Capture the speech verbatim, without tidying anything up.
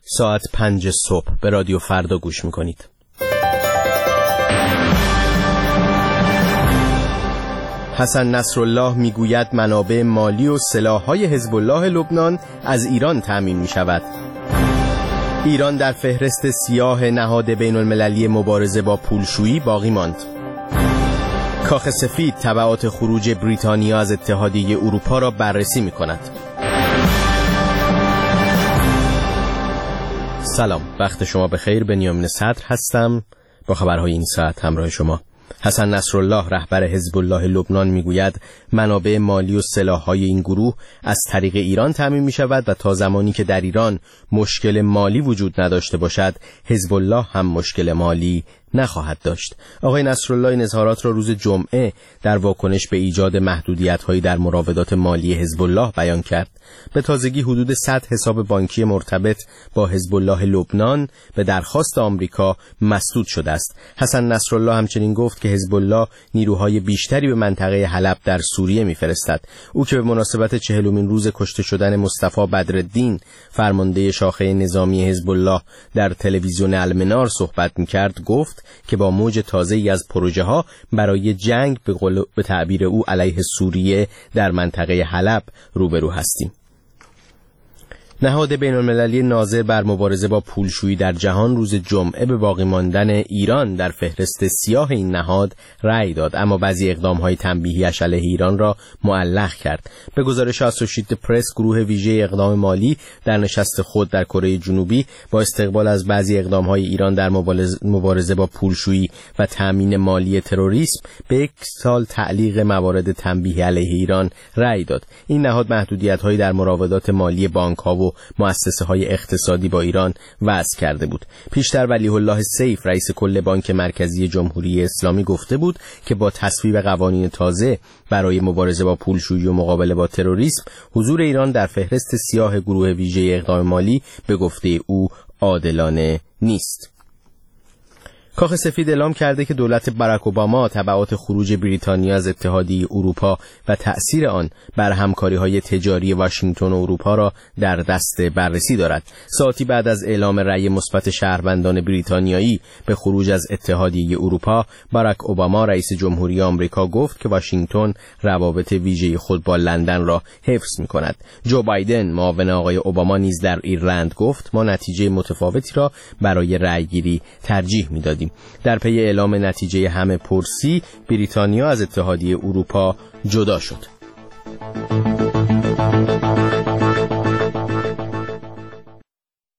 ساعت پنج صبح به رادیو فردا گوش میکنید. حسن نصرالله میگوید منابع مالی و سلاح‌های حزب الله لبنان از ایران تامین میشود. ایران در فهرست سیاه نهاد بین المللی مبارزه با پولشویی باقی ماند. کاخ سفید تبعات خروج بریتانیا از اتحادیه اروپا را بررسی می‌کند. سلام، وقت شما بخیر. بنیامین صدر هستم با خبرهای این ساعت همراه شما. حسن نصرالله رهبر حزب الله لبنان میگوید منابع مالی و سلاح‌های این گروه از طریق ایران تامین می‌شود و تا زمانی که در ایران مشکل مالی وجود نداشته باشد حزب الله هم مشکل مالی نخواهد داشت. آقای نصرالله این اظهارات را روز جمعه در واکنش به ایجاد محدودیت‌هایی در مراودات مالی حزب الله بیان کرد. به تازگی حدود صد حساب بانکی مرتبط با حزب الله لبنان به درخواست آمریکا مسدود شده است. حسن نصرالله همچنین گفت که حزب الله نیروهای بیشتری به منطقه حلب در سوریه می‌فرستد. او که به مناسبت چهلمین روز کشته شدن مصطفی بدرالدین فرمانده شاخه نظامی حزب الله در تلویزیون المنار صحبت می‌کرد گفت که با موج تازه‌ای از پروژه‌ها برای جنگ به قول به تعبیر او علیه سوریه در منطقه حلب روبرو هستیم. نهاد بین المللی ناظر بر مبارزه با پولشویی در جهان روز جمعه به باقی ماندن ایران در فهرست سیاه این نهاد رأی داد، اما بعضی اقدام‌های تنبیهی‌اش علیه ایران را معلق کرد. به گزارش اسوشییتد پرس، گروه ویژه اقدام مالی در نشست خود در کره جنوبی با استقبال از بعضی اقدام‌های ایران در مبارزه با پولشویی و تامین مالی تروریسم به یک سال تعلیق موارد تنبیهی علیه ایران رأی داد. این نهاد محدودیت‌هایی در مراودات مالی بانک‌ها و مؤسسه‌های اقتصادی با ایران وضع کرده بود. پیشتر ولی الله سیف رئیس کل بانک مرکزی جمهوری اسلامی گفته بود که با تصویب قوانین تازه برای مبارزه با پولشویی و مقابله با تروریسم حضور ایران در فهرست سیاه گروه ویژه اقدام مالی به گفته او عادلانه نیست. کاخ سفید اعلام کرده که دولت باراک اوباما تبعات خروج بریتانیا از اتحادیه اروپا و تأثیر آن بر همکاری‌های تجاری واشنگتن و اروپا را در دست بررسی دارد. ساعتی بعد از اعلام رأی مثبت شهروندان بریتانیایی به خروج از اتحادیه اروپا، باراک اوباما رئیس جمهوری آمریکا گفت که واشنگتن روابط ویژه خود با لندن را حفظ می‌کند. جو بایدن معاون آقای اوباما نیز در ایرلند گفت ما نتیجه متفاوتی را برای رأیگیری ترجیح می‌دادیم. در پی اعلام نتیجه همه پرسی، بریتانیا از اتحادیه اروپا جدا شد.